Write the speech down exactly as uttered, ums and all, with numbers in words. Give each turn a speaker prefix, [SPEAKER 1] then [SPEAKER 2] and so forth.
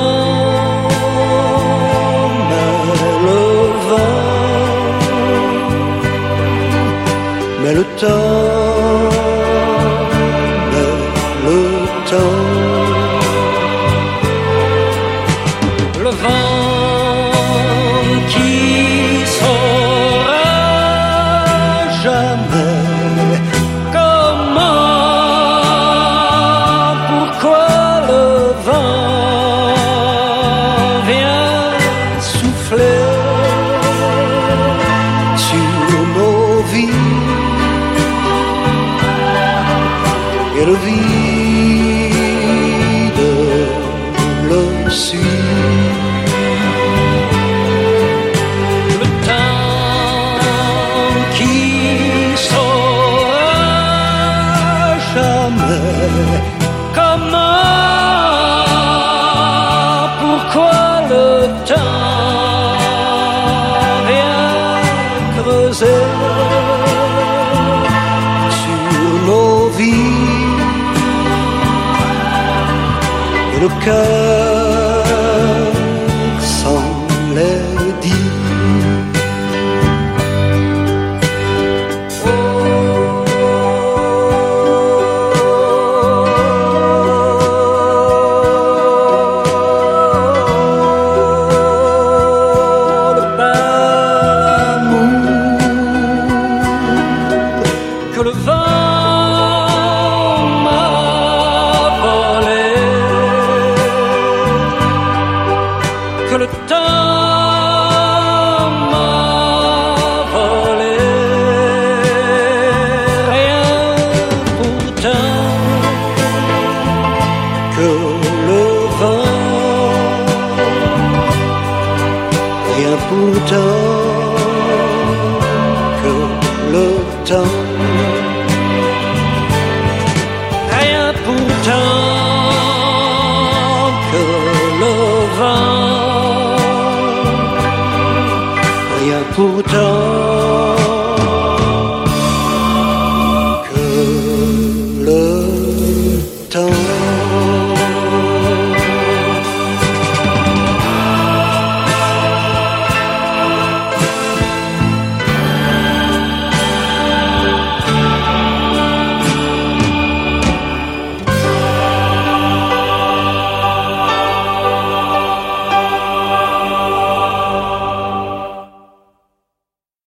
[SPEAKER 1] mais le vent, mais le temps, mais le temps. Le vent qui saura jamais comment, pourquoi le vent vient souffler sur nos vies et le vide le suit. Comment, pourquoi le temps vient creuser sur nos vies et le cœur s'en dit. Le vent m'a volé, que le temps m'a volé, rien pourtant que le vent, rien pourtant que le temps. Rien pourtant que le vent, rien pourtant